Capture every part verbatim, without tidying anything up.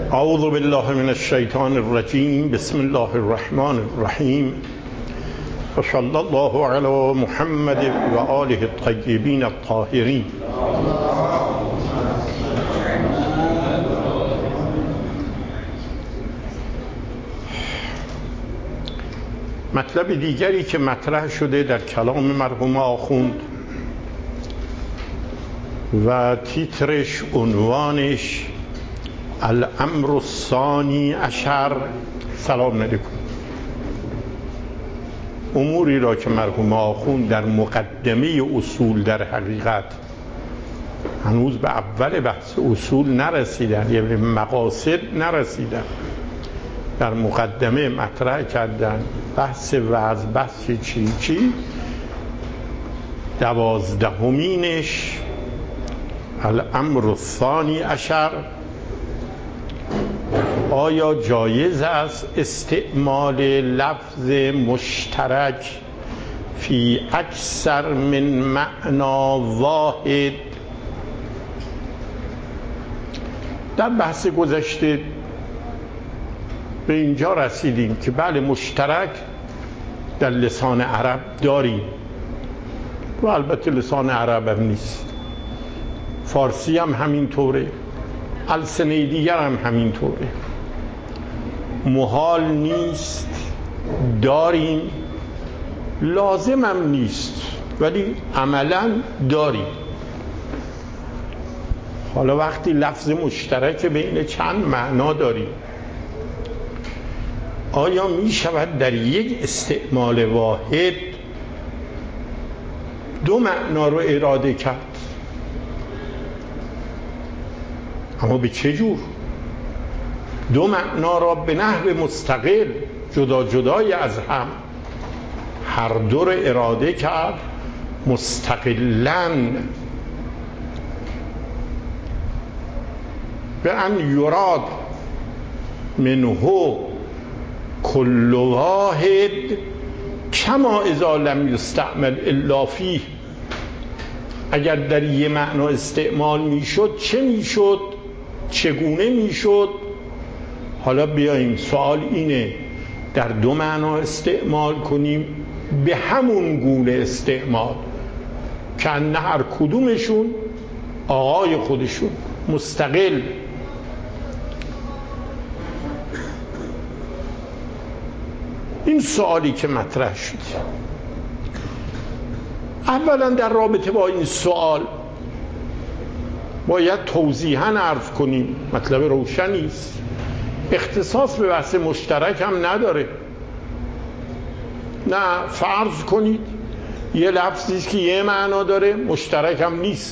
اعوذ بالله من الشیطان الرجیم. بسم الله الرحمن الرحیم. و صلی الله علی محمد و آله الطیبین الطاهرین. مطلب دیگری که مطرح شده در کلام مرحوم آخوند و تیترش، عنوانش الامر الثانی عشر، سلام علیکم، اموری را که مرحوم آخوند در مقدمه اصول در حقیقت هنوز به اول بحث اصول نرسیدن، یعنی مقاصد نرسیدن، در مقدمه مطرح کردن. بحث وعظ، بحث چی چی دوازدهمینش الامر الثانی عشر، آیا جایز است استعمال لفظ مشترک فی اکثر من معنا واحد؟ در بحث گذشته به اینجا رسیدیم که بله، مشترک در لسان عرب داریم و البته لسان عرب هم نیست، فارسی هم همینطوره، السنه دیگر هم همینطوره. محال نیست، داریم، لازم هم نیست، ولی عملا داریم. حالا وقتی لفظ مشترک بین چند معنا داریم، آیا می شود در یک استعمال واحد دو معنا رو اراده کرد؟ اما به چه جور؟ دو معنا را به نحو مستقل، جدا جدای از هم، هر دو رو اراده کرد مستقلاً، به ان یراد منه کل واحد کما اذا لم یستعمل الا فیه. اگر در یه معنا استعمال میشد چه میشد؟ چگونه میشد؟ حالا بیاییم سوال اینه، در دو معنا استعمال کنیم به همون گونه استعمال که نه هر کدومشون آقای خودشون مستقل. این سوالی که مطرح شد، اولا در رابطه با این سوال باید توضیحاً عرض کنیم، مطلب روشنی است، اختصاص به بحث مشترک هم نداره. نه، فرض کنید یه لفظی است که یه معنا داره، مشترک هم نیست،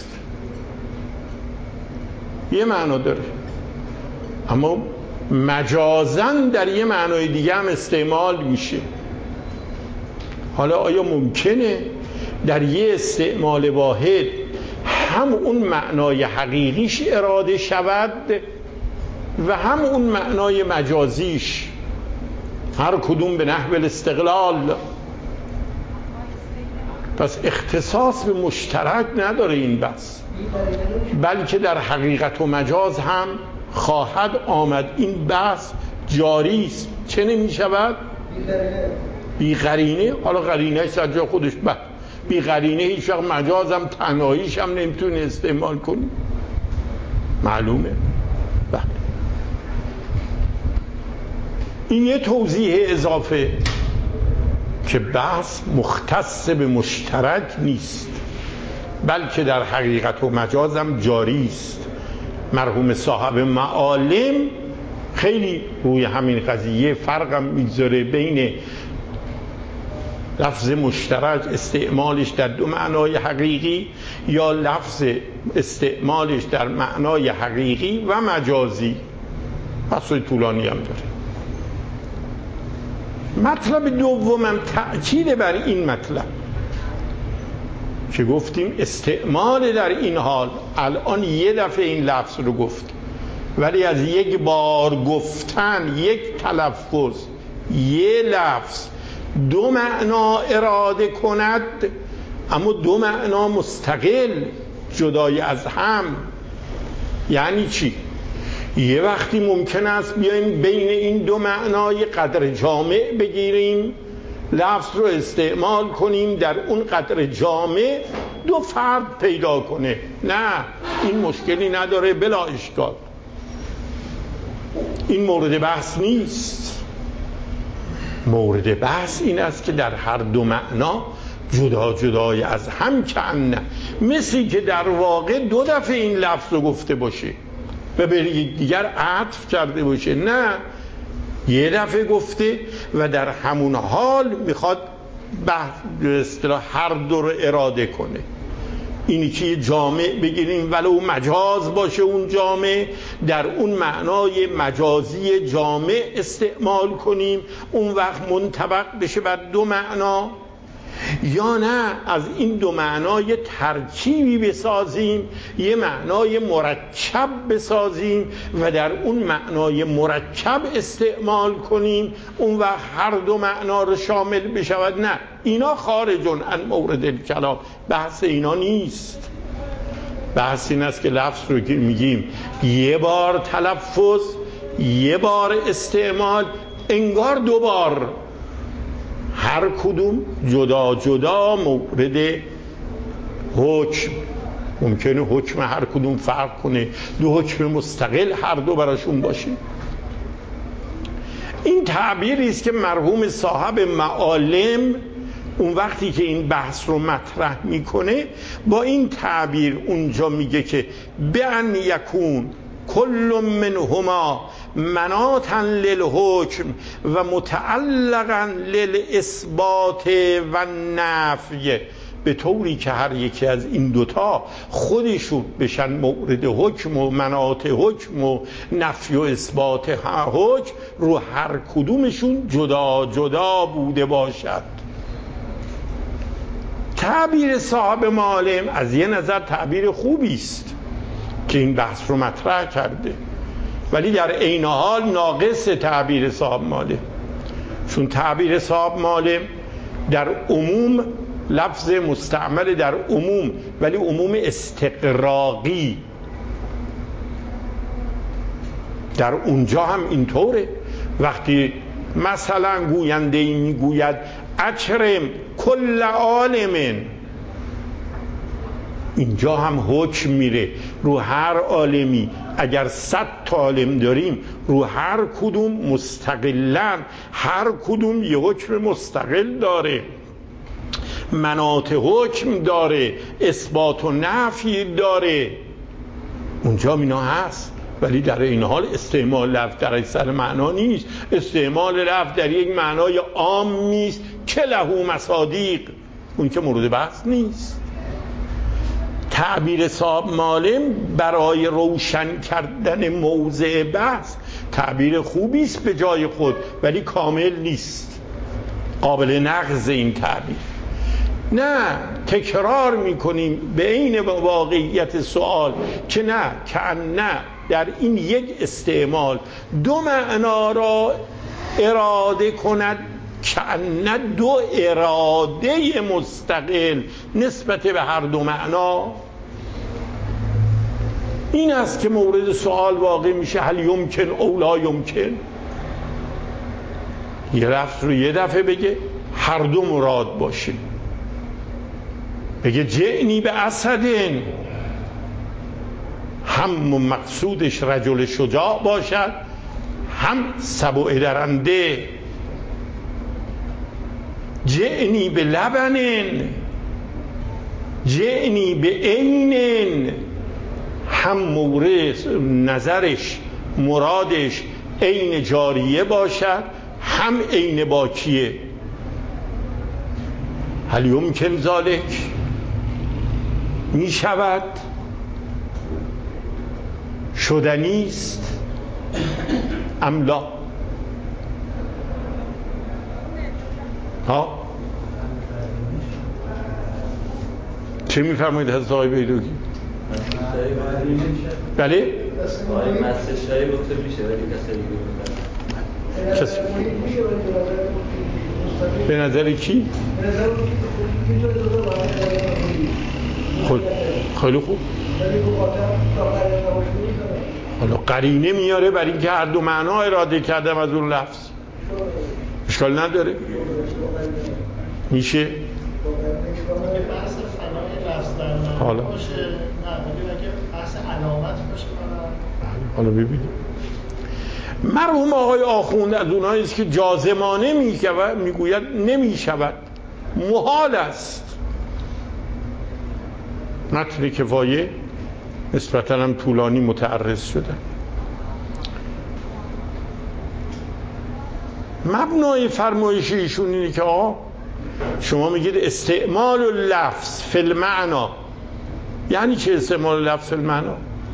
یه معنا داره اما مجازاً در یه معنای دیگه هم استعمال میشه. حالا آیا ممکنه در یه استعمال واحد هم اون معنای حقیقیش اراده شود و هم اون معنای مجازیش، هر کدوم به نحو الاستقلال؟ پس اختصاص به مشترک نداره این بحث، بلکه در حقیقت و مجاز هم خواهد آمد. این بحث جاری است. چه نمی شود؟ بی قرینه. حالا قرینه سر جا خودش، بحث بی قرینه هیچ وقت مجاز هم تنهاییش هم نمیتونه استعمال کنی، معلومه. بله، این یه توضیح اضافه که بحث مختص به مشترک نیست، بلکه در حقیقت و مجاز هم جاری است. مرحوم صاحب معالم خیلی روی همین قضیه فرقم میگذاره بین لفظ مشترک استعمالش در دو معنای حقیقی یا لفظ استعمالش در معنای حقیقی و مجازی. بحثای طولانی هم داره. مطلب دومم تأکید بر این مطلب که گفتیم استعمال در این حال، الان یه دفعه این لفظ رو گفت، ولی از یک بار گفتن، یک تلفظ، یه لفظ دو معنا اراده کند، اما دو معنا مستقل، جدای از هم. یعنی چی؟ یه وقتی ممکن است بیایم بین این دو معنای قدر جامع بگیریم، لفظ رو استعمال کنیم، در اون قدر جامع دو فرد پیدا کنه. نه، این مشکلی نداره، بلا اشکال. این مورد بحث نیست. مورد بحث این است که در هر دو معنا جدا جدای از هم کنه، مثلی که در واقع دو دفعه این لفظ رو گفته باشه و به دیگر عطف کرده باشه. نه، یه دفعه گفته و در همون حال میخواد به اصطلاح هر دو رو اراده کنه. اینی که جامع بگیریم ولو مجاز باشه، اون جامع در اون معنای مجازی جامع استعمال کنیم، اون وقت منطبق بشه بر دو معنا، یا نه از این دو معنای ترکیبی بسازیم، یه معنای مرکب بسازیم و در اون معنای مرکب استعمال کنیم، اون وقت هر دو معنا رو شامل بشود. نه، اینا خارجون عن مورد الکلام، بحث اینا نیست. بحث این است که لفظ رو که میگیم یه بار تلفظ، یه بار استعمال، انگار دو بار، هر کدوم جدا جدا مورد حکم. ممکنه حکم هر کدوم فرق کنه، دو حکم مستقل هر دو براشون باشه. این تعبیری است که مرحوم صاحب معالم اون وقتی که این بحث رو مطرح میکنه با این تعبیر اونجا میگه که بأن یکون کل منهما مناطا للحکم و متعلقا للاثبات و نفی، به طوری که هر یکی از این دوتا خودشون بشن مورد حکم و مناط حکم و نفی و اثبات حکم، رو هر کدومشون جدا جدا بوده باشد. تعبیر صاحب معالم از یه نظر تعبیر خوبی است که این بحث رو مطرح کرده، ولی در عین حال ناقص تعبیر صاحب معالم، چون تعبیر صاحب معالم در عموم لفظ مستعمل در عموم، ولی عموم استقراقی، در اونجا هم اینطوره. وقتی مثلا گوینده ای میگوید اکرم کل عالم، اینجا هم حکم میره رو هر عالمی. اگر صد تا عالم داریم، رو هر کدوم مستقلن، هر کدوم یه حکم مستقل داره، مناط حکم داره، اثبات و نفی داره، اونجا اینا هست. ولی در این حال استعمال لفظ در اکثر معنا نیست. استعمال لفظ در یک معنای عام نیست که له مصادیق، اون که مورد بحث نیست. تعبیر صاحب معالم برای روشن کردن موضع بحث تعبیر خوبی است به جای خود، ولی کامل نیست، قابل نقض این تعبیر. نه، تکرار میکنیم به عین واقعیت سوال که نه، که نه در این یک استعمال دو معنا را اراده کند، که نه دو اراده مستقل نسبت به هر دو معنا. این است که مورد سوال واقع میشه، هل یمکن او لا یمکن. یه لفظ رو یه دفعه بگه هر دو مراد باشه، بگه جئنی به اسدن، هم مقصودش رجل شجاع باشد، هم سبع درنده. جئنی به لبنن، جئنی به عینن، هم مورد نظرش مرادش عین جاریه باشد، هم عین باکیه. هل یمکن ذالک، می شود، شدنیست، ام لا. ها چه می فرمایید حضرت آقای بیروگی؟ بله؟ مستشاری گفته میشه ولی کسی به نظر کی؟ خود خیلی خوب. حالا قرینه میاره برای اینکه هر دو معنا اراده کردم از اون لفظ، اشکال نداره، میشه. حالا حالا ببینیم. مرحوم آقای آخوند از اونایی است که جازمانه میگوید میگوید نمیشود، محال است. متن کفایه نسبتاً هم طولانی متعرض شده. مبنای فرمایش ایشون اینه که آقا شما میگید استعمال اللفظ فی المعنا، یعنی چه استعمال لفظ فی المعنا؟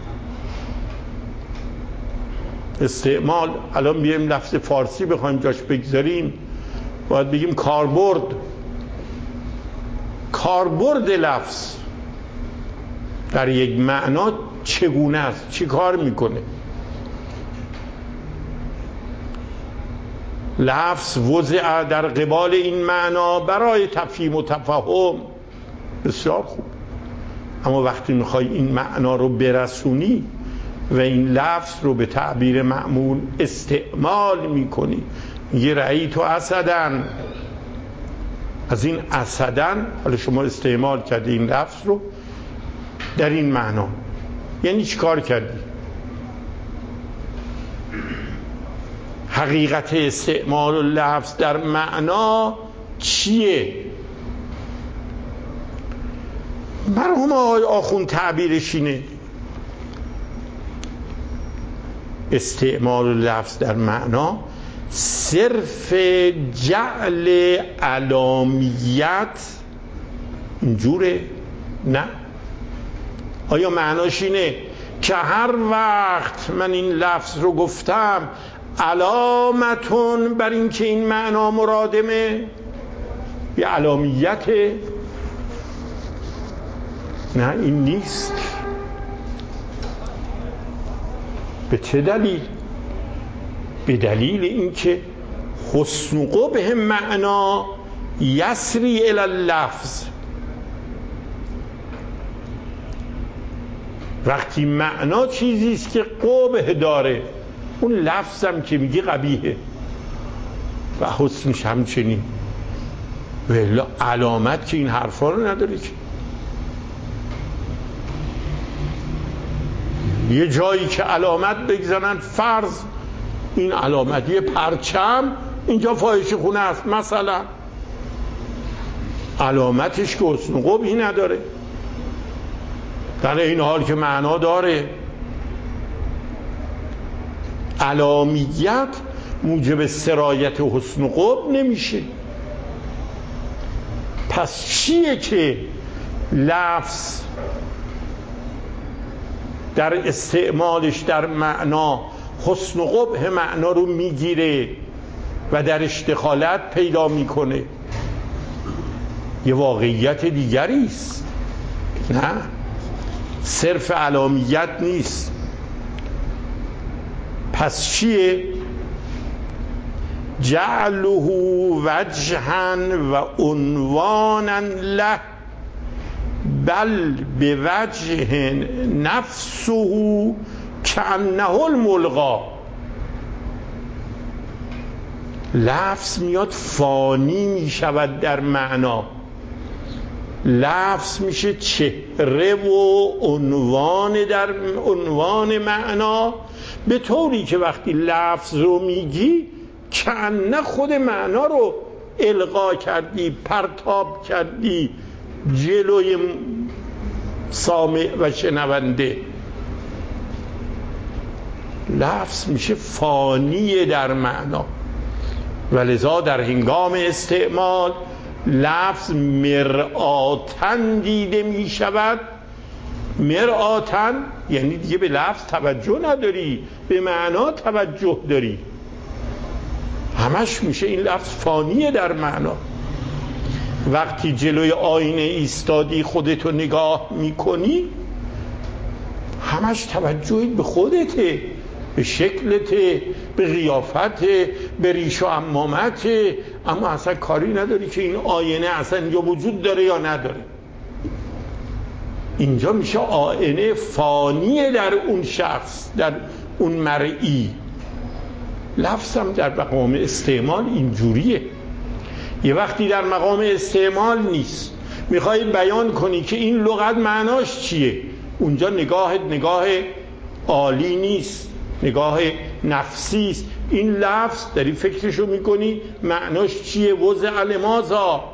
استعمال الان بیایم لفظ فارسی بخوایم جاش بگذاریم باید بگیم کاربرد. کاربرد لفظ در یک معنا چگونه است؟ چی کار میکنه؟ لفظ وضع در قبال این معنا برای تفهیم و تفهم، بسیار خوب، اما وقتی میخوای این معنا رو برسونی و این لفظ رو به تعبیر معمول استعمال میکنی، یه رأیت اسدن، از این اسدن حالا شما استعمال کردی این لفظ رو در این معنا، یعنی چی کار کردی؟ حقیقت استعمال لفظ در معنا چیه؟ مرحوم آقای آخوند تعبیرش اینه استعمال لفظ در معنا صرف جعل علامیت اینجوره؟ نه. آیا معناش اینه که هر وقت من این لفظ رو گفتم علامتون بر این که این معنا مرادمه یه علامیته؟ نه، این نیست. به چه دلیل؟ به دلیل اینکه حسن قبح معنا یسری الی اللفظ. وقتی معنا چیزی است که قبح داره، اون لفظم که میگی قبیحه و حسنش همچنین، ولی علامت که این حرفا رو نداره که. یه جایی که علامت بگذارن، فرض این علامت یه پرچم اینجا فاحشه خونه است مثلا، علامتش که حسن قبحی نداره، در این حال که معنا داره. علامیت موجب سرایت حسن قبح نمیشه. پس چیه که لفظ در استعمالش در معنا حسن قبح معنا رو میگیره و درش دخالت پیدا میکنه؟ یه واقعیت دیگری است، نه صرف علامیت نیست. پس چیه؟ جعله وجها و عنوانا له بل به وجه نفسه کأنه الملغی. لفظ میاد فانی میشود در معنا، لفظ میشه چهره و عنوان در عنوان معنا، به طوری که وقتی لفظ رو میگی کأنه خود معنا رو القا کردی، پرتاب کردی جلوی سامع و شنونده. لفظ میشه فانی در معنا و لذا در هنگام استعمال لفظ مرآتن دیده می شود. مرآتن یعنی دیگه به لفظ توجه نداری، به معنا توجه داری، همش میشه این لفظ فانیه در معنا. وقتی جلوی آینه ایستادی خودتو نگاه میکنی همش توجهی به خودته، به شکلته، به قیافته، به ریش و عمامته، اما اصلا کاری نداری که این آینه اصلا یا وجود داره یا نداره. اینجا میشه آینه فانی در اون شخص، در اون مرئی. لفظ هم در مقام استعمال اینجوریه. یه وقتی در مقام استعمال نیست، میخوای بیان کنی که این لغت معناش چیه، اونجا نگاهت نگاه عالی نیست، نگاه نفسی است. این لفظ داری فکرشو میکنی معناش چیه، وضع لماذا.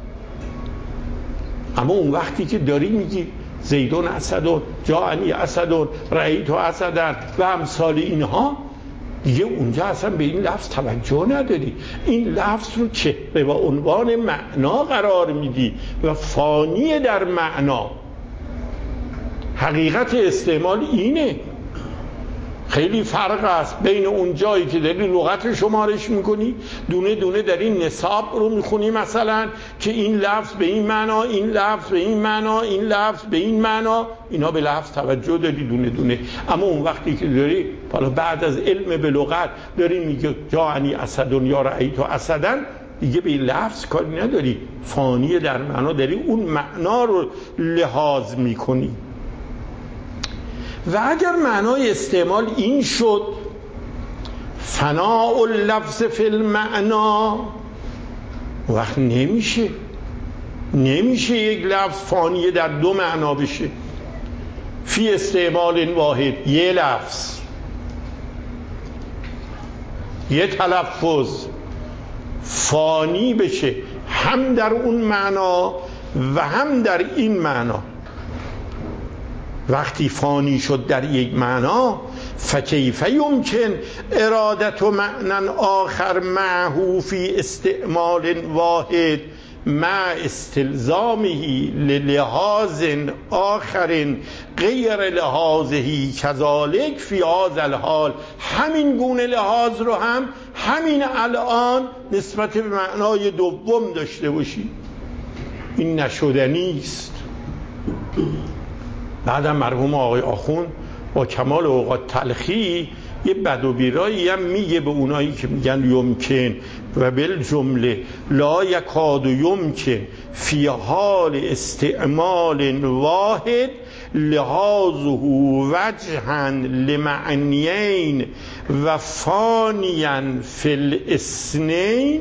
اما اون وقتی که داری میگی زیدون اسدون، جاءنی اسدون، رأیت اسدن و امثال اینها، دیگه اونجا اصلا به این لفظ توجه نداری. این لفظ رو چهره و عنوان معنا قرار میدی و فانی در معنا. حقیقت استعمال اینه. خیلی فرق است بین اون جایی که داری لغت شمارش میکنی، دونه دونه در این نصاب رو میخونی مثلا که این لفظ به این معنا، این لفظ به این معنا، این لفظ به این معنا، اینا به لفظ توجه داری دونه دونه. اما اون وقتی که داری حالا بعد از علم به لغت داری میگه جاءنی اسدون یا رأیت اسدن، دیگه به این لفظ کاری نداری، فانی در معنا داری اون معنا رو لحاظ میکنی. و اگر معنای استعمال این شد فناء اللفظ فی المعنا، وقت نمیشه نمیشه یک لفظ فانی در دو معنا بشه. فی استعمال واحد، یه لفظ یه تلفظ فانی بشه هم در اون معنا و هم در این معنا. وقتی فانی شد در یک معنا، فکیف یمکن ارادت معنی آخر معه فی استعمال واحد مع استلزامه للحاظ آخر غیر لحاظه کذالک فی هذا الحال. همین گونه لحاظ رو هم همین الان نسبت به معنای دوم داشته باشی. این نشدنی است. بعدم مرحوم آقای آخوند با کمال اوقات تلخی یه بد و بیرایی هم میگه به اونایی که میگن یمکن و بالجمله لا یکاد یمکن فی حال استعمال واحد لحاظه وجها لمعنیین و فانیا فی الاثنین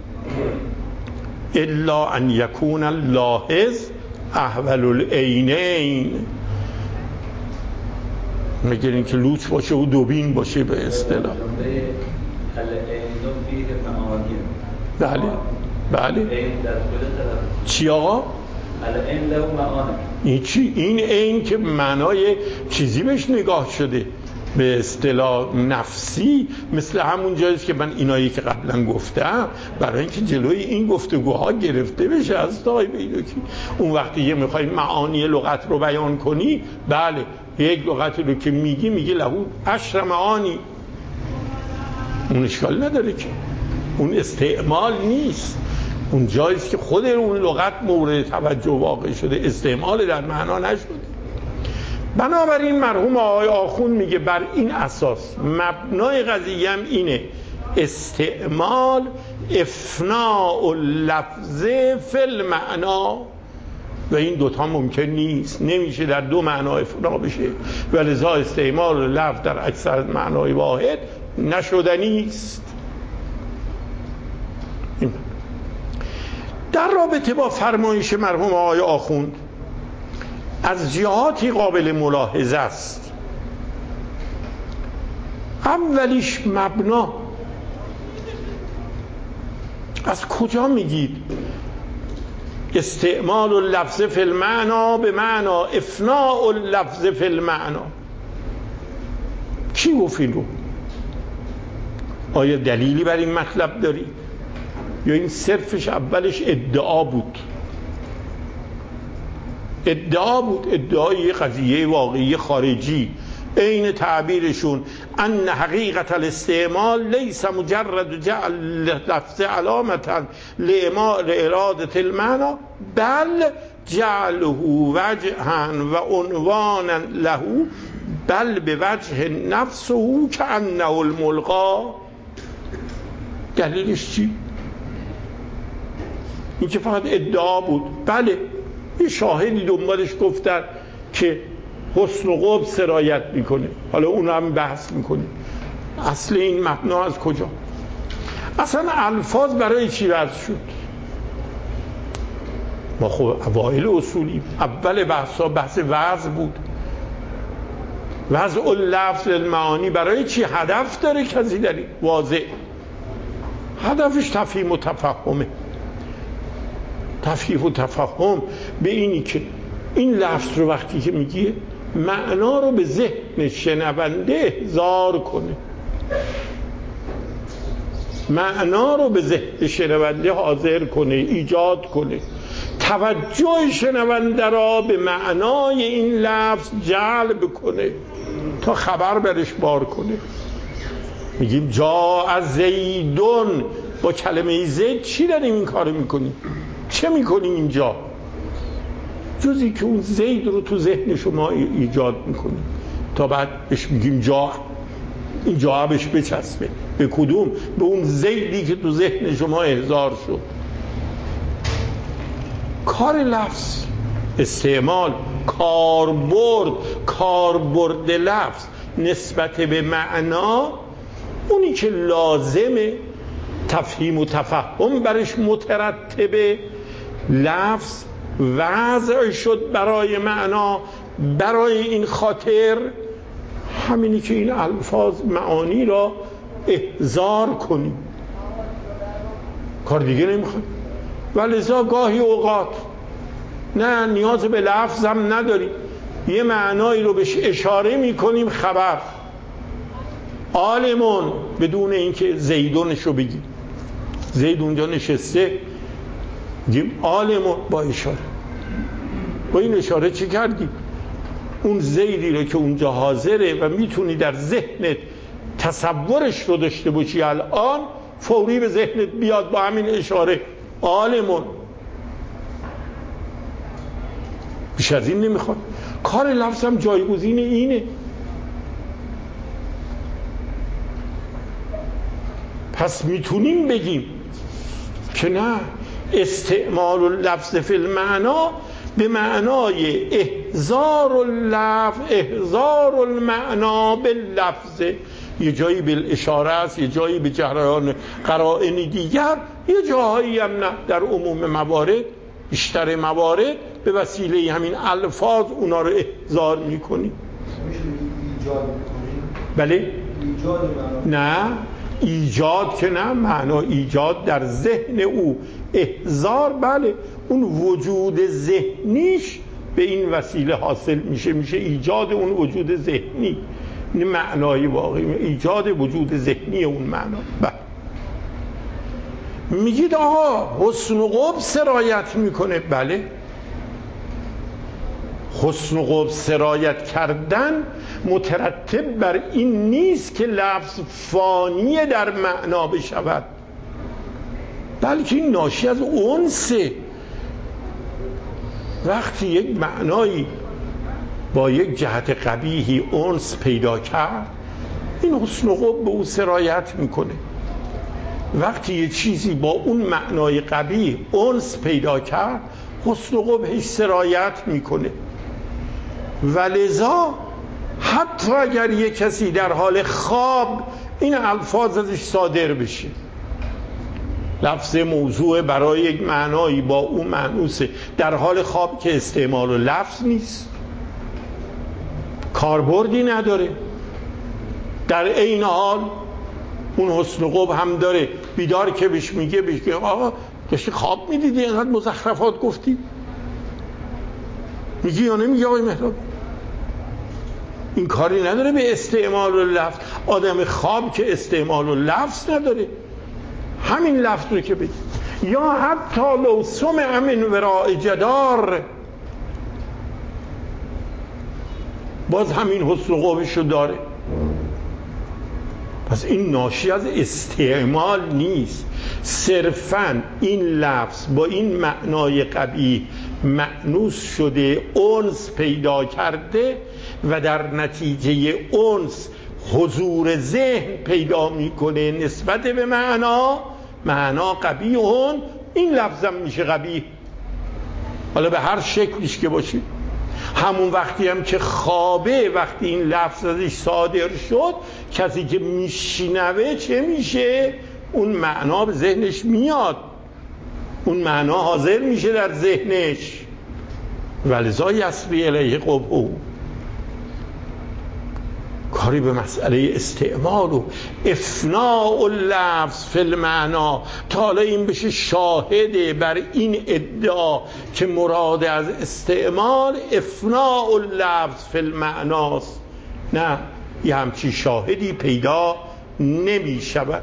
الا ان یکون اللاحظ احول العینین. میگن که لوچ باشه و دوبین باشه به اصطلاح. بله بله. چی آقا؟ این چی؟ این عین که معنای چیزی بهش نگاه شده، به اصطلاح نفسی، مثل همون جاییست که من اینایی که قبلا گفتم برای اینکه جلوی این گفتگوها گرفته بشه از تای بیدوکی. اون وقتی یه میخوای معانی لغت رو بیان کنی، بله یک لغتی رو که میگی میگی لهو عشر معانی، اون اشکال نداره که اون استعمال نیست. اون جاییست که خود اون لغت مورد توجه واقع شده، استعمال در معنا نشده. بنابراین مرحوم آقای آخوند میگه بر این اساس مبنای قضیه هم اینه، استعمال افناء اللفظ فی المعنا، و این دوتا ممکن نیست، نمیشه در دو معنا افنا بشه و لذا استعمال لفظ در اکثر معنای واحد نشدنی است. در رابطه با فرمایش مرحوم آقای آخوند از جهاتی قابل ملاحظه است. اولیش مبنا. از کجا میگید استعمال اللفظ فی المعنا به معنا افناء اللفظ فی المعنا؟ کی گفت این رو؟ آیا دلیلی بر این مطلب داری؟ یا این صرفش اولش ادعا بود؟ ادعا بود، ادعای قضیه واقعی خارجی. عین تعبیرشون ان حقیقت الاستعمال لیس مجرد جعل لفظ علامتا لإرادة المعنى بل جعله وجها و عنوانا له بل به وجه نفسه كأنه الملقا. دلیلش چی؟ این که فقط ادعا بود. بله یه شاهدی دنبالش گفتن که حسن و قبح سرایت میکنه. حالا اون هم بحث میکنیم اصل این مبنا از کجا. اصلا الفاظ برای چی وضع شد؟ ما خب اوائل اصولیم، اول بحثا بحث وضع بود. وضع اللفظ المعانی برای چی؟ هدف داره کسی داری واضح، هدفش تفهیم و تفهمه. تفهیم و تفهم به اینی که این لفظ رو وقتی که میگه معنا رو به ذهن شنونده احضار کنه، معنا رو به ذهن شنونده حاضر کنه، ایجاد کنه، توجه شنونده را به معنای این لفظ جلب کنه تا خبر برش بار کنه. میگیم جا از زیدون، با کلمه زید چی داریم این کارو میکنیم؟ چه میکنیم اینجا؟ جزی که اون زید رو تو ذهن شما ایجاد میکنیم تا بعد بهش میگیم جا. این جا بهش بچسبه. به کدوم؟ به اون زیدی که تو ذهن شما احضار شد. کار لفظ، استعمال، کاربرد، کاربرد لفظ نسبت به معنا، اونی که لازمه تفهیم و تفهم برش مترتبه، لفظ وضع شد برای معنا، برای این خاطر همینی که این الفاظ معانی را احضار کنیم، کار دیگه نمیخواد. ولذا گاهی اوقات نه نیاز به لفظ هم نداریم، یه معنایی رو بهش اشاره میکنیم خبر عالمون، بدون اینکه زیدونش رو بگیم. زید اونجا نشسته، میگیم عالمون با اشاره. با این اشاره چی کردیم؟ اون زیدی رو که اونجا حاضره و میتونی در ذهنت تصورش رو داشته باشی الان، فوری به ذهنت بیاد با همین اشاره عالمون. بیش از این نمیخواد. کار لفظ هم جایگزین اینه. پس میتونیم بگیم که نه، استعمال اللفظ فی المعنا به معنای احضار اللفظ، احضار المعنا باللفظ. یه جایی بالاشاره است، یه جایی به جریان قرائن دیگر، یه جاهایی هم نه. در عموم موارد، بیشتر موارد به وسیله همین الفاظ اونا رو احضار میکنیم. ایجاد میکنیم؟ بله؟ ایجاد معنا؟ نه ایجاد که نه، معنا ایجاد در ذهن او، احضار بله، اون وجود ذهنیش به این وسیله حاصل میشه، میشه ایجاد اون وجود ذهنی. این معنای واقعی، ایجاد وجود ذهنی اون معنا. بله. میگید آقا حسن و قبح سرایت میکنه. بله، حسن و قبح سرایت کردن مترتب بر این نیست که لفظ فانی در معنا بشود، بلکه این ناشی از انسه. وقتی یک معنایی با یک جهت قبیحی انس پیدا کرد، این حسن و قبح به او سرایت میکنه. وقتی یک چیزی با اون معنای قبیح انس پیدا کرد، حسن و قبحش سرایت میکنه. ولذا حتی اگر یک کسی در حال خواب این الفاظ ازش صادر بشه، لفظ موضوع برای یک معنایی با اون معنوسه، در حال خواب که استعمال و لفظ نیست، کاربردی نداره، در این حال اون حسن و قبح هم داره. بیدار که بهش میگه بهش آقا داشتی خواب میدیدی اینقدر مزخرفات گفتی، میگی یا نمیگی آقای مهراب؟ این کاری نداره به استعمال و لفظ. آدم خواب که استعمال و لفظ نداره، همین لفظ رو که بگی. یا حتی لو سمع من وراء جدار، باز همین حسن و قبحش رو داره. پس این ناشی از استعمال نیست، صرفاً این لفظ با این معنای قبیح مأنوس شده، انس پیدا کرده و در نتیجه انس حضور ذهن پیدا میکنه نسبت به معنا. معنا قبیح هون، این لفظم میشه قبیح، حالا به هر شکلش که باشه. همون وقتی هم که خوابه، وقتی این لفظ ازش صادر شد، کسی که میشنوه چه میشه؟ اون معنا به ذهنش میاد، اون معنا حاضر میشه در ذهنش. ولذا یسری الیه قبحه. کاری به مسئله استعمال و افناء اللفظ فی المعنا، تا حالا این بشه شاهده بر این ادعا که مراد از استعمال افناء اللفظ فی المعناست. نه، یه همچی شاهدی پیدا نمی شود.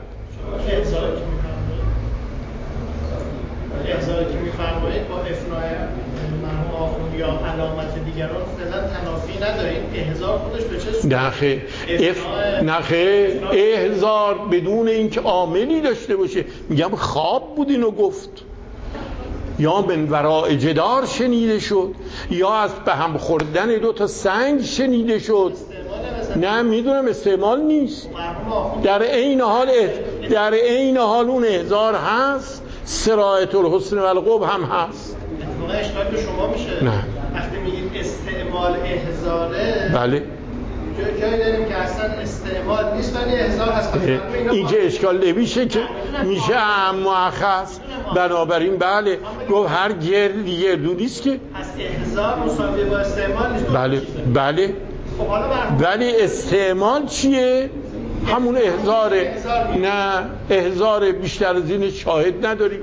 احضاری که می‌فرمایید با افنای مرحوم یا علامت دیگران فعلا تنافی نداریم. احضار خودش به چه صورت؟ نخه اف... نخه احضار بدون اینکه عاملی داشته باشه. میگم خواب بود اینو گفت، یا من وراء جدار شنیده شد، یا از به هم خوردن دو تا سنگ شنیده شد. نه میدونم استعمال نیست. در عین حال در عین حال اون احضار هست، سرایت الحسن و القبح هم هست. اتفاقا اشکال به شما میشه. نه. وقتی میگید استعمال احضاره، بله جای جایی داریم که اصلا استعمال نیست ولی احضار هست. این که اشکال نمیشه که میشه اعم مؤخص. بنابراین بله گفت هر گرد گردو نیست که پس احضار مساوی با استعمال نیست. بله بله. خب حالا ولی استعمال چیه؟ همون احضاره. نه، احضار بیشتر از این شاهد نداریم.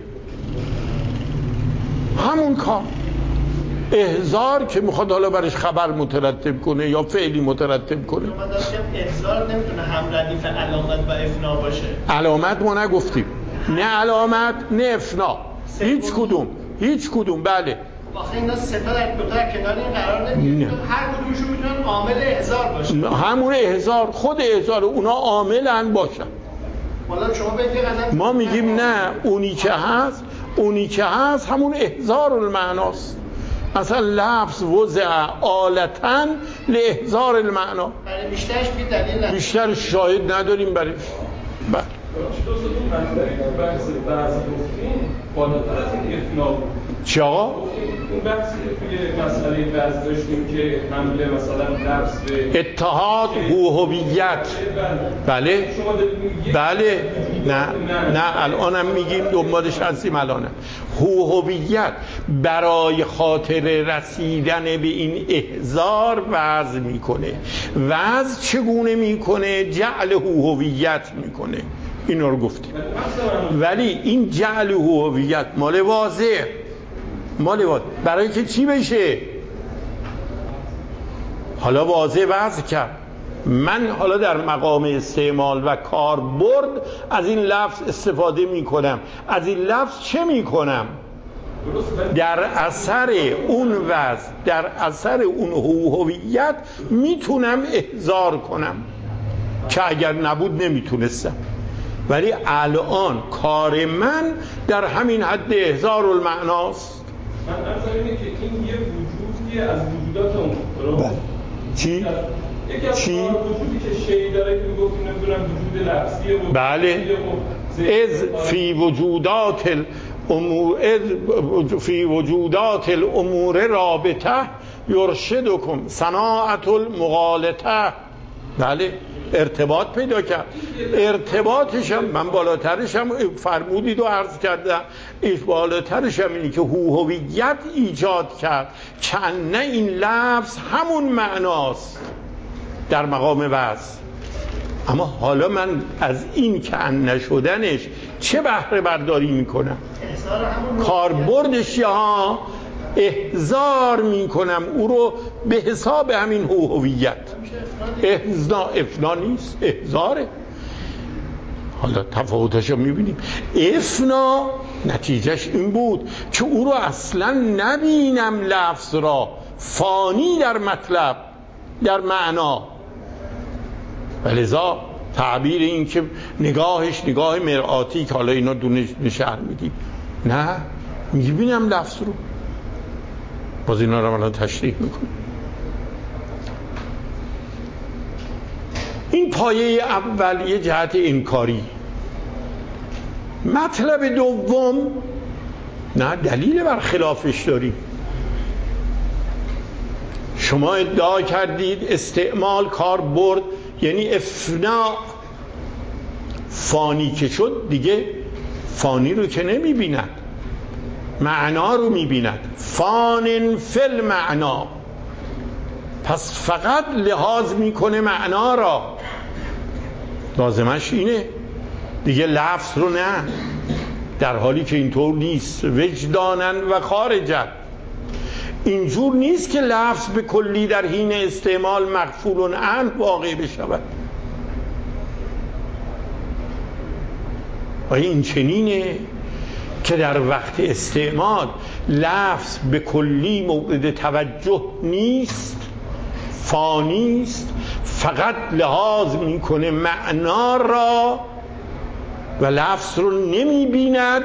همون کار احضار که میخواد حالا برش خبر مترتب کنه یا فعلی مترتب کنه. من دارم که احضار نمیتونه هم ردیف علامت و افنا باشه. علامت ما نگفتیم، نه علامت نه افنا، هیچ کدوم هیچ کدوم. بله آخه اینا سه تا در دو تا کنار این قرار نمیگیره. هر کدومشون میتونن عامل احضار باشه. همون احضار، خود احضار اونا عاملن باشن. حالا شما بگید ما میگیم نه، اونی که هست اونی که هست همون احضار المعناست. مثلا لفظ وضع آلتن لاحضار المعنا. برای بیشترش بی دلیل نداریم، بیشتر شاهد نداریم برای. بله چی آقا؟ اون بحثی که توی مسئله وضع داشتیم که حمله مثلا لفظ به اتحاد هویت. بله بله. نه نه الانم میگیم دنبالش هستیم. الانم هویت برای خاطر رسیدن به این احضار وضع میکنه. وضع چگونه میکنه؟ جعل هویت میکنه. اینو رو گفتیم. ولی این جعل هویت مال واضح، مال واضح برای که چی بشه؟ حالا واضح وضع کرد. من حالا در مقام استعمال و کاربرد از این لفظ استفاده می کنم. از این لفظ چه می کنم؟ در اثر اون وضع، در اثر اون هویت میتونم احضار کنم که اگر نبود نمیتونستم. ولی الان کار من در همین حد احضار المعناست. من ارزم اینه که این یه وجودی از وجودات اون. بله. چی؟ یکی از چی؟ وجودی که شیء داره که میگفتیم نمیدونم وجود لفظیه و بله. از فی وجودات الامور از فی وجودات الامور رابطه یرشدکم صناعت المغالطه. بله ارتباط پیدا کرد. ارتباطش هم من بالاترش هم فرمودید و عرض کردم، ایش بالاترش هم اینی که هویت ایجاد کرد که نه این لفظ همون معناست در مقام وضع. اما حالا من از این که ان نشدنش چه بهره برداری میکنم؟ کاربردش ها احضار میکنم او رو به حساب همین هویت. احضا افنا نیست، احضاره. حالا تفاوتش رو میبینیم. افنا نتیجهش این بود که او رو اصلا نبینم لفظ را فانی در مطلب، در معنا. ولذا تعبیر این که نگاهش نگاه مرآتی که حالا اینا دونه شهر میدیم، نه میبینم لفظ رو. باز اینا رو الان تشریح میکنم. این پایه اول یه جهت انکاری. مطلب دوم نه دلیل بر خلافش داریم. شما ادعا کردید استعمال کار برد یعنی افنا، فانی که شد دیگه فانی رو که نمی بیند، معنا رو می بیند. فان فل معنا، پس فقط لحاظ میکنه معنا را، لازمش اینه دیگه، لفظ رو نه، در حالی که اینطور نیست. وجدانن و خارجن، اینجور نیست که لفظ به کلی در حین استعمال مغفول عنه واقع بشود. آیا این چنینه که در وقت استعمال لفظ به کلی مورد توجه نیست، فانی است، فقط لحاظ میکنه معنا را و لفظ رو نمی بیند؟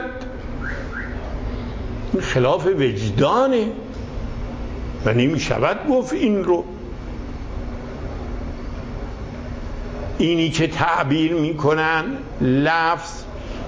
این خلاف وجدانه و نمی شود گفت این رو. اینی که تعبیر میکنن لفظ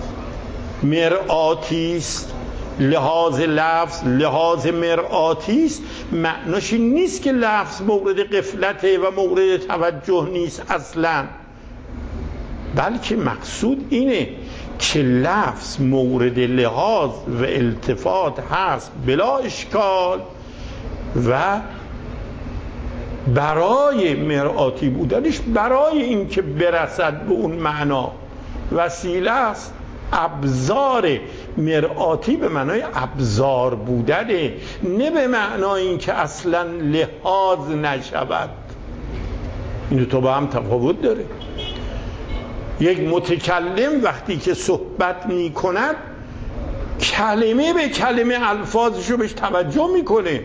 مرآتی است، لحاظ لفظ لحاظ مرآتی است، معناش این نیست که لفظ مورد غفلته و مورد توجه نیست اصلا، بلکه مقصود اینه که لفظ مورد لحاظ و التفات هست بلا اشکال و برای مرآتی بودنش، برای این که برسد به اون معنا وسیله است. ابزار مرآتی به معنای ابزار بودنه، نه به معنای این که اصلا لحاظ نشود. این دو تا با هم تفاوت داره. یک متکلم وقتی که صحبت می کند کلمه به کلمه الفاظشو بهش توجه میکنه،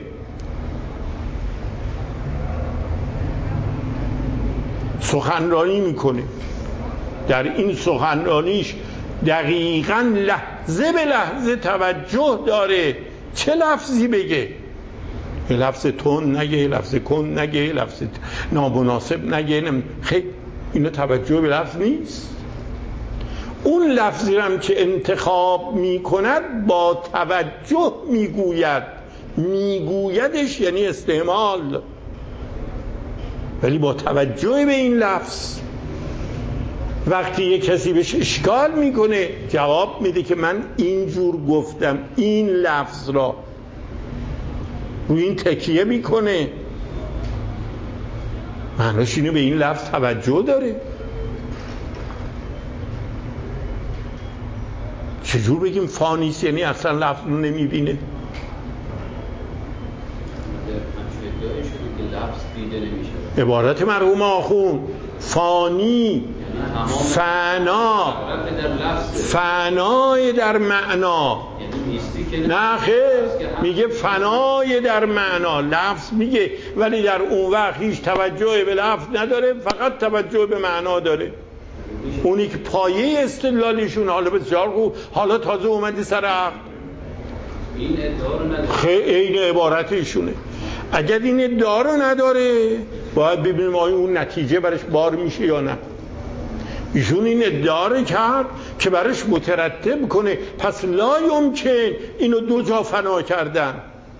سخنرانی میکنه، در این سخنرانیش دقیقاً لحظه به لحظه توجه داره چه لفظی بگه، یه لفظ تون نگه، یه لفظ کن نگه، یه لفظ نامناسب نگه. خیلی اینا توجه به لفظ نیست. اون لفظی هم که انتخاب میکند با توجه میگوید، میگویدش یعنی استعمال، ولی با توجه به این لفظ. وقتی یک کسی بهش اشکال میکنه جواب میده که من اینجور گفتم، این لفظ را روی این تکیه میکنه، معناش اینه به این لفظ توجه داره. چجور بگیم فانیست یعنی اصلا لفظ رو نمیبینه؟ عبارت مرحوم آخون فانی، فنا، فنای در معنا، نه خیر، میگه فنای در معنا، لفظ میگه ولی در اون وقت هیچ توجه به لفظ نداره، فقط توجه به معنا داره. اونی که پایه استدلالشون حالا بسیار خوب، حالا تازه اومدی سر عقل، این ادعا رو نداره، خیلی این عبارتشونه. اگر این ادعا رو نداره باید ببینیم آیا اون نتیجه برش بار میشه یا نه. ایشون این ادعا رو کرد که برش مترتب کنه، پس لا یمکن اینو دو جا فنا کردن،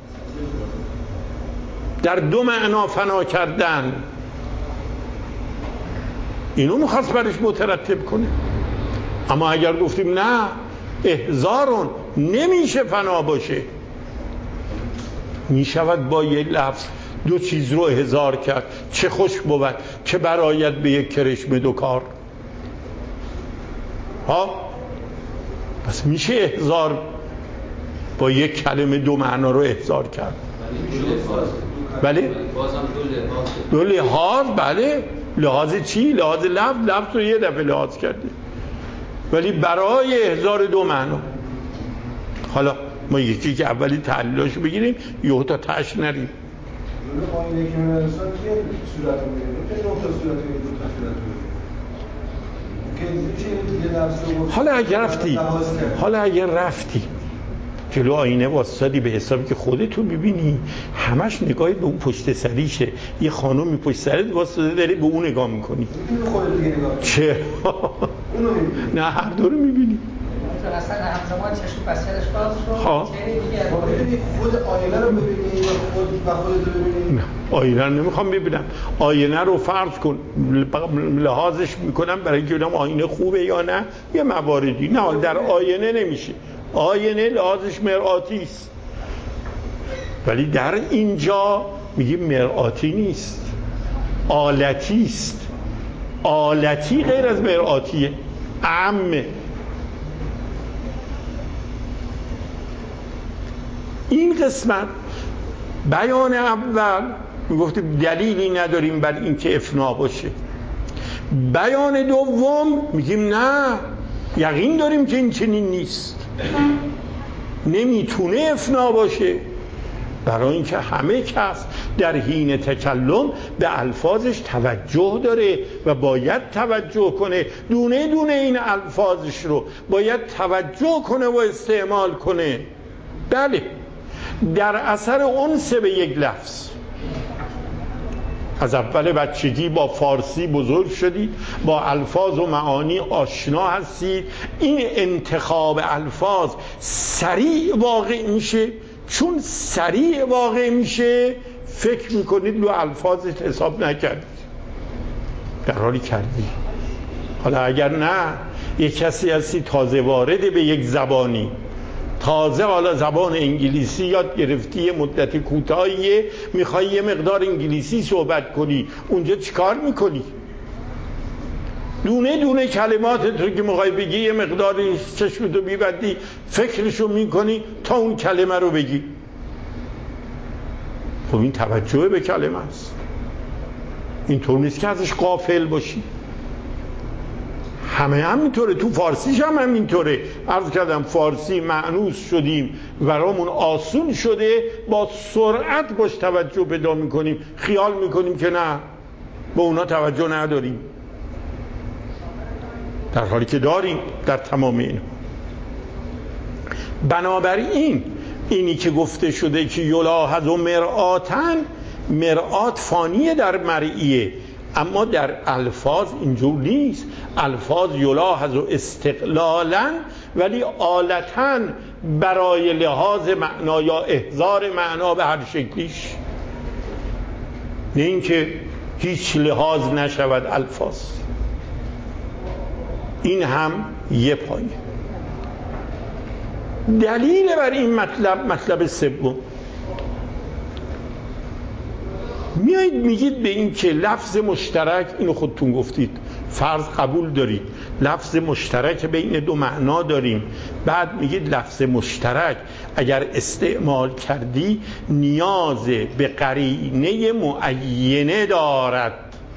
در دو معنا فنا کردن، اینو میخواست برش مترتب کنه. اما اگر گفتیم نه احضارون نمیشه فنا باشه، میشود با یک لفظ دو چیز رو احضار کرد، چه خوش بود که برایت به یک کرشمه دو کار. ها پس میشه احضار با یک کلمه دو معنا رو احضار کرد. بله دو لحاظ، بله لحاظ چی؟ لحاظ لفظ، لفظ رو یه دفعه لحاظ کرده ولی برای احضار دو معنا. حالا ما یکی که اولی تحلیلاشو بگیریم یه تا تش نریم. آینه که من انسان که صورت رو میگیریم که نقطه صورت رو دو تا صورت رو حالا اگر رفتی حالا اگر رفتی جلو آینه واسطادی به حسابی که خودتو ببینی، همش نگاهی به اون پشت سریشه، یه خانومی پشت سرت واسطاده داری به اون نگاه میکنی، خودت دیگه نگاه چه؟ نه هر دو رو میبینی. دکتر حسن همزمان چشم بسیارش باز شد. ها خود آینه رو ببینید خود و خودت رو ببینید. آینه رو نمیخوام ببینم. آینه رو فرض کن لحاظش میکنم برای اینکه ببینم آینه خوبه یا نه، یه مواردی. نه در آینه نمیشه. آینه لحاظش مرآتی است، ولی در اینجا میگیم مرآتی نیست، آلتی است. آلتی غیر از مرآتیه، عامه. این قسمت بیان اول میگفتیم دلیلی نداریم بر این که افنا باشه. بیان دوم میگیم نه، یقین داریم که این چنین نیست، نمیتونه افنا باشه، برای اینکه همه کس در حین تکلم به الفاظش توجه داره و باید توجه کنه، دونه دونه این الفاظش رو باید توجه کنه و استعمال کنه. بله، در اثر انس به یک لفظ از اول بچگی با فارسی بزرگ شدید، با الفاظ و معانی آشنا هستید، این انتخاب الفاظ سریع واقع میشه. چون سریع واقع میشه فکر میکنید لو الفاظت حساب نکردید، در حالی کردید. حالا اگر نه، یک کسی هستی تازه وارد به یک زبانی، تازه حالا زبان انگلیسی یاد گرفتی، یه مدت کوتاهیه، میخوای یه مقدار انگلیسی صحبت کنی، اونجا چیکار میکنی؟ دونه دونه کلماتت رو که میخوای بگی یه مقداری چشمتو بیبندی، فکرشو میکنی تا اون کلمه رو بگی. خب این توجه به کلمه است، اینطور نیست که ازش غافل باشی. همه همینطوره، تو فارسیش هم همینطوره. عرض کردم فارسی مأنوس شدیم، برامون آسون شده، با سرعت باش توجه پیدا میکنیم، خیال میکنیم که نه، به اونا توجه نداریم، در حالی که داریم در تمام این. بنابراین اینی که گفته شده که یلاحظ و مرآتن، مرآت فانیه در مرئیه، اما در الفاظ اینجور نیست. الفاظ یلاحظ و استقلالا، ولی آلتا برای لحاظ معنا یا احضار معنا به هر شکلیش، نه اینکه هیچ لحاظ نشود الفاظ. این هم یه پایه. دلیل بر این مطلب، مطلب سوم، میایید میگید به این که لفظ مشترک، اینو خودتون گفتید، فرض قبول دارید لفظ مشترک بین دو معنا داریم، بعد میگید لفظ مشترک اگر استعمال کردی نیاز به قرینه معینه دارد،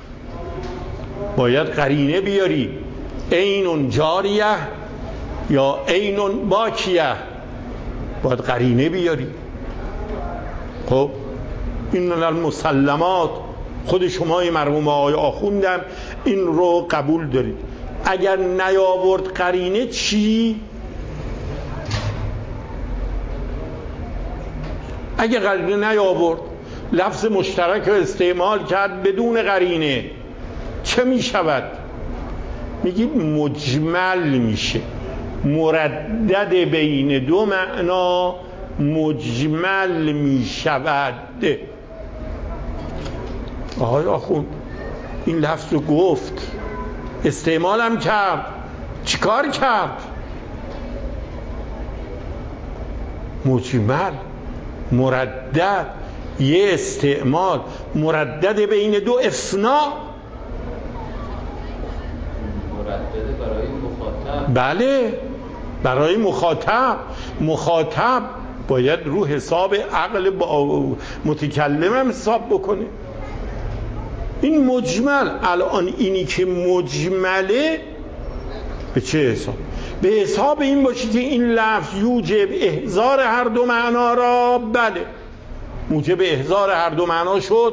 باید قرینه بیاری، عین جاریه یا عین باکیه، باید قرینه بیاری. خب این المسلمات، خود شمای مرحوم آقای آخوندم این رو قبول دارید. اگر نیاورد قرینه چی؟ اگه قرینه نیاورد، لفظ مشترک رو استعمال کرد بدون قرینه، چه می شود؟ میگید مجمل میشه، مردد بین دو معنا مجمل می شود. آقای آخوند این لفظ رو گفت، استعمالم کرد، چیکار کرد؟ مجمل، مردد، یه استعمال مردد بین دو افنا، مردد برای مخاطب. بله برای مخاطب. مخاطب باید رو حساب عقل با متکلم هم حساب بکنه. این مجمل، الان اینی که مجمله به چه حساب؟ به حساب این باشه که این لفظ یوجب احضار هر دو معنا را. بله موجب احضار هر دو معنا شد،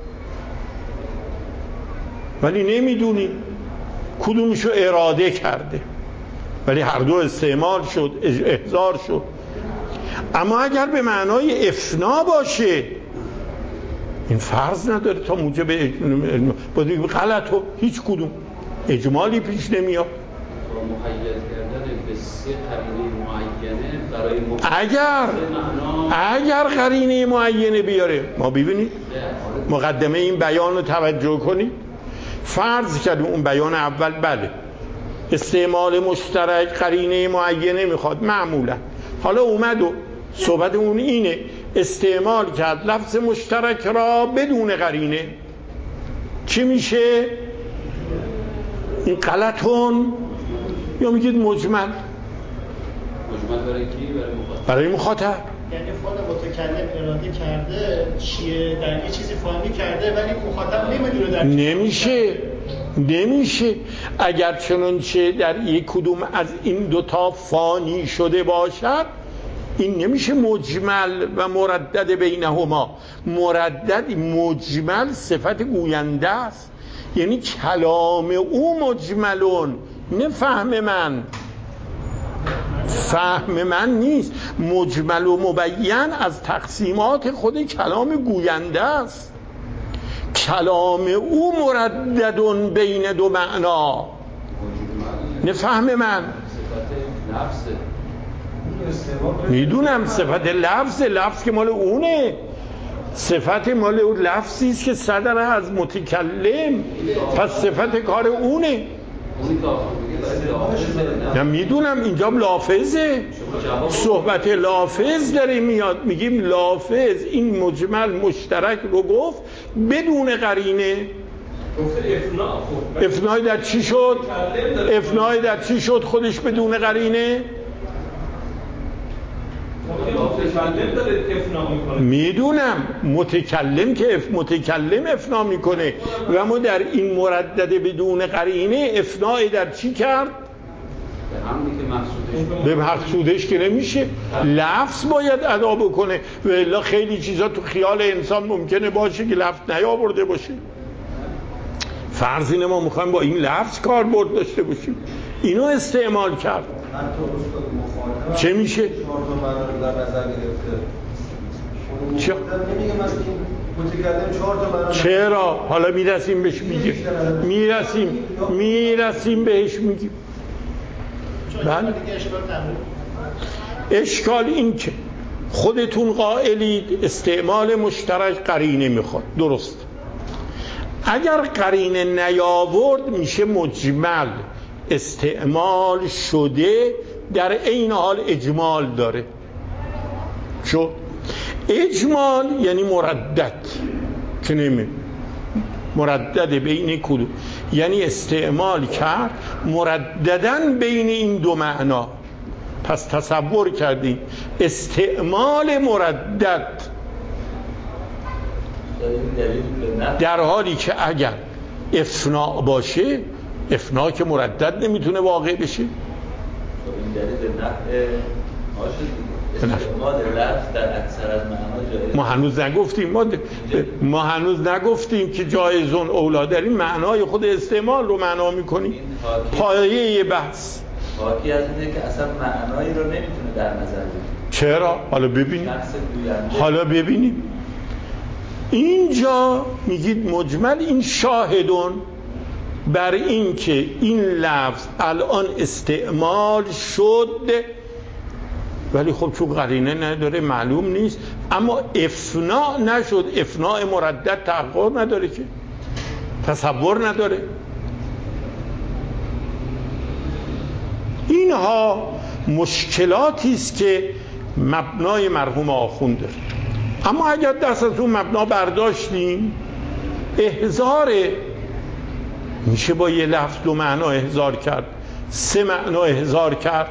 ولی نمیدونی کدومشو اراده کرده، ولی هر دو استعمال شد، احضار شد. اما اگر به معنای افنا باشه این فرض نداره تا موجب باید غلط و هیچ کدوم اجمالی پیش نمیاد. با مقید کردن به سه قرینه معینه برای اگر اگر قرینه معینه بیاره، ما ببینید مقدمه این بیان رو توجه کنید. فرض کردیم اون بیان اول بله استعمال مشترک قرینه معینه میخواد معمولا، حالا اومد و صحبت اون اینه استعمال کرد لفظ مشترک را بدون قرینه، چی میشه؟ این غلطون یا میگید مجمل؟ مجمل برای کی؟ برای مخاطب. برای مخاطب. یعنی خود متکلم اراده کرده چیه در یه چیزی فهمی کرده ولی مخاطب نمیدونه در نمیشه نمیشه اگر چنانچه در یک کدوم از این دوتا فانی شده باشد این نمیشه مجمل و مردد بینهما. مردد مجمل صفت گوینده است، یعنی کلام او مجملون، نه فهم من. فهم من نیست، مجمل و مبین از تقسیمات خود کلام گوینده است. کلام او مرددون بین دو معنا، نه فهم من. میدونم صفت لفظ، لفظ که مال اونه، صفت مال اون لفظی است که صدر از متکلم، پس صفت کار اونه. نه میدونم اینجا لافظه، صحبت لافظ داره میاد، میگیم لافظ این مجمل مشترک رو گفت بدون قرینه. افنای در چی شد؟ افنای در چی شد خودش بدون قرینه؟ میدونم متکلم که اف متکلم افنا میکنه و ما در این مردد بدون قرینه افنای در چی کرد؟ به مقصودش که نمیشه، لفظ باید ادا بکنه و الا خیلی چیزا تو خیال انسان ممکنه باشه که لفظ نیاورده باشه. فرض اینه ما میخوایم با این لفظ کار برد داشته باشیم، اینو استعمال کرد. چه میشه؟ چه؟ چرا؟ حالا میرسیم بهش میگیم میرسیم میرسیم بهش میگیم بله. اشکال این که خودتون قائلید استعمال مشترک قرینه میخواد، درست. اگر قرینه نیاورد میشه مجمل، استعمال شده در عین حال اجمال داره. شو اجمال یعنی مردد که نمی مردد بین کدوم، یعنی استعمال کرد مرددن بین این دو معنا. پس تصور کردیم استعمال مردد در حالی که اگر افنا باشه، افنا که مردد نمیتونه واقع بشه. ما هنوز نگفتیم ما, ما هنوز نگفتیم که جایزون اولا، در این معنای خود استعمال رو معنا میکنیم. پایه بحث حاکی از اینه که اصلا معنایی رو نمیتونه در نظر بگیره. چرا؟ حالا ببینیم حالا ببینیم اینجا میگید مجمل، این شاهدون بر این که این لفظ الان استعمال شد ولی خب چون قرینه نداره معلوم نیست، اما افنا نشد. افناء مردد تحقق نداره که، تصور نداره. اینها مشکلاتی است که مبنای مرحوم آخوند داره. اما اگر دست از اون مبنا برداشتیم، احضار میشه با یه لفظ دو معنا احضار کرد، سه معنا احضار کرد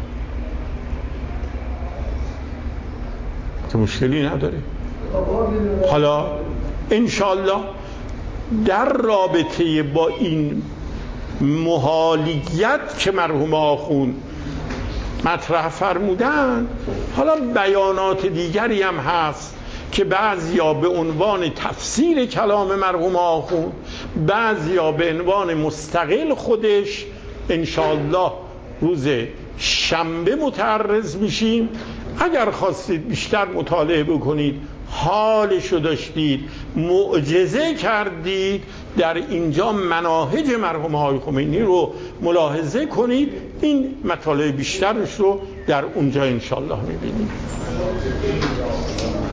که مشکلی نداره. حالا انشالله در رابطه با این محالیت که مرحوم آخوند مطرح فرمودن، حالا بیانات دیگری هم هست که بعضیا به عنوان تفسیر کلام مرحوم آخوند، بعضیا به عنوان مستقل خودش انشالله روز شنبه متعرض میشیم. اگر خواستید بیشتر مطالعه بکنید حالشو داشتید، معجزه کردید، در اینجا مناهج مرحوم آقای خمینی رو ملاحظه کنید. این مطالب بیشترش رو در اونجا انشالله میبینید.